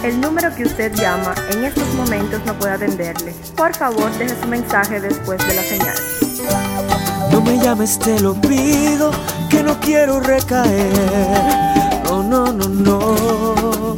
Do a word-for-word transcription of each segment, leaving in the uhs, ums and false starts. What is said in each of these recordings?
El número que usted llama en estos momentos no puede atenderle. Por favor, deje su mensaje después de la señal. No me llames, te lo pido, que no quiero recaer. No, no, no, no.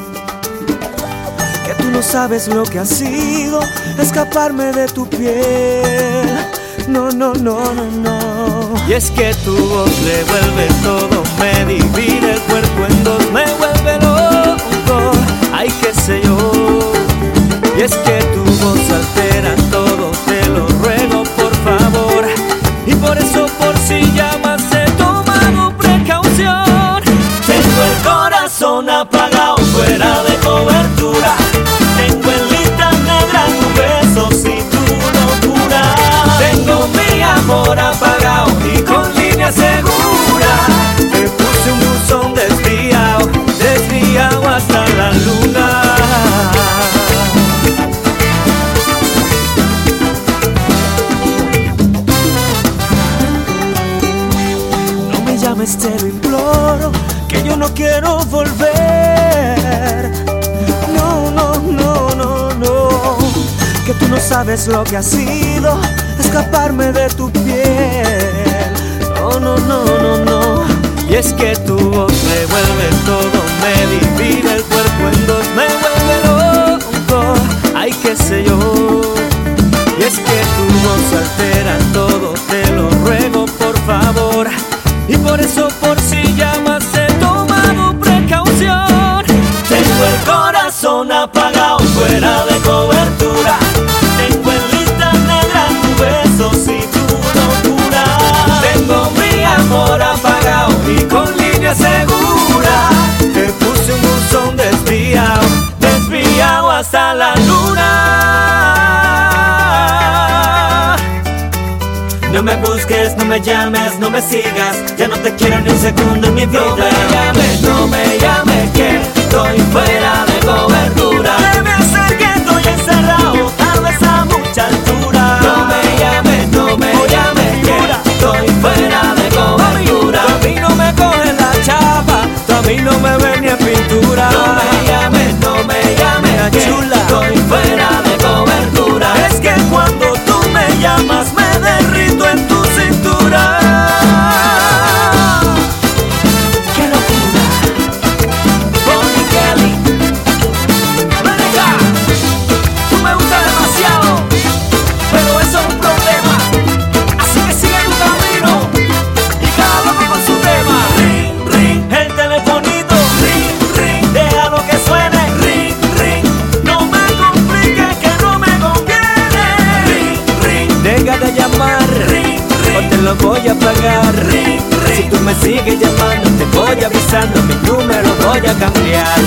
Que tú no sabes lo que ha sido escaparme de tu piel. No, no, no, no, no. Y es que tu voz revuelve todo, me divide el cuerpo en dos, me vuelve loco. Ay, qué sé yo. Y es que tu voz altera todo, te lo ruego por favor. Y por eso, por si llamas, he tomado precaución. Tengo el corazón apagado, fuera de cobertura. Tengo en lista negra tus besos y tu locura. Tengo mi amor apagado y con línea segura. Te puse un buzón desviado, desviado hasta la luna. Te lo imploro, que yo no quiero volver. No, no, no, no, no. Que tú no sabes lo que ha sido escaparme de tu piel. No, no, no, no, no. Y es que tu voz revuelve todo, me divide el cuerpo en dos, me vuelve loco. Ay, qué sé yo. Y es que tu voz altera todo, te lo ruego por favor. Y por eso, por si llamas, he tomado precaución. Tengo el corazón apagado, fuera de cobertura. Tengo en lista negra tus besos y tu locura. Tengo mi amor apagado y con línea segura. Te puse un buzón desviado, desviado hasta la luna. No me busques, no me llames, no me sigas. Ya no te quiero ni un segundo en mi vida. No me llames, no me llames, que estoy fuera de cobertura. Debe ser que estoy encerrado, tal vez a mucha altura. No me llames, no me llames, que estoy fuera de cobertura. Tú a mí no me coges la chapa, tú a mí no me ves ni en pintura. No me llames, no me llames, que estoy fuera de cobertura. Es que cuando tú me llamas me derrito en tu cintura. ¡Qué locura! Bonnie Kelly, ven acá. Tú me gustas demasiado, pero eso es un problema. Así que sigue tu camino y cada loco con su tema. Ring, ring, el telefonito. Ring, ring, déjalo que suene. Ring, ring, no me compliques que no me conviene. Ring, ring, deja de llamar. Ring, ring, o te lo voy a pagar. Ring, ring, si tú me sigues llamando te voy avisando, mi número voy a cambiar.